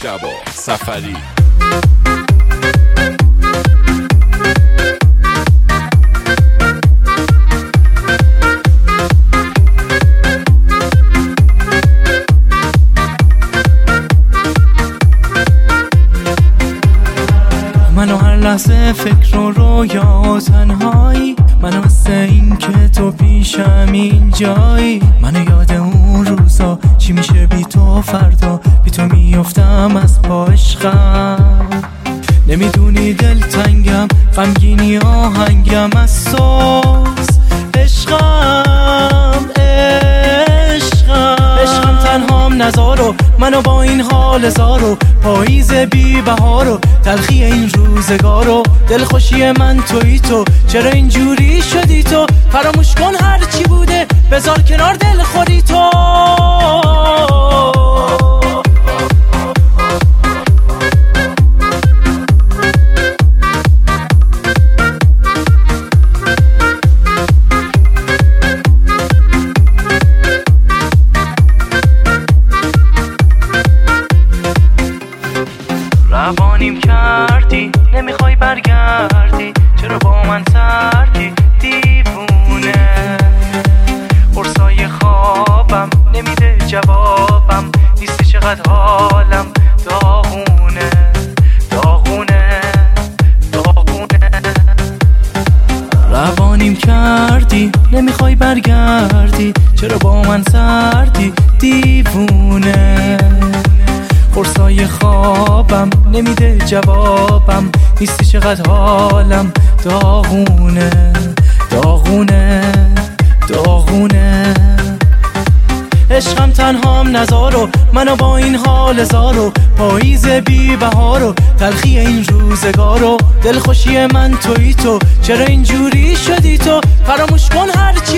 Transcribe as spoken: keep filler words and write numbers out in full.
مجتبی سفری. منو هر لحظه فکر و رویا و تنهایی، منو مثل این که تو پیشم اینجایی. منو یاد اون روزا چی میشه بی تو، فردا بی تو میافتم از پا عشقم. نمیدونی دل تنگم، غمگینی آهنگم از سوز. عشقم عشقم عشقم تنهام نزارو، منو با این حال زارو. پاییز بی بهارو، تلخی این روزگارو. دلخوشی من تویی تو، چرا اینجوری شدی تو؟ فراموش کن هر چی بوده، بذار کنار دل خودی تو. روانیم کردی، نمیخوای برگردی، چرا با من سردی دیوونه؟ قرصای خوابم نمیده جوابم، نیستی چقدر حالم داغونه داغونه داغونه. روانیم کردی، نمیخوای برگردی، چرا با من سردی دیوونه؟ قرصای خوابم نمیده جوابم، نیستی چقدر حالم داغونه داغونه داغونه. عشقم تنهام نزارو، منو با این حال زارو. پاییز بی بهارو، تلخی این روزگارو. دلخوشی من تویی تو، چرا اینجوری شدی تو؟ فراموش کن هر چی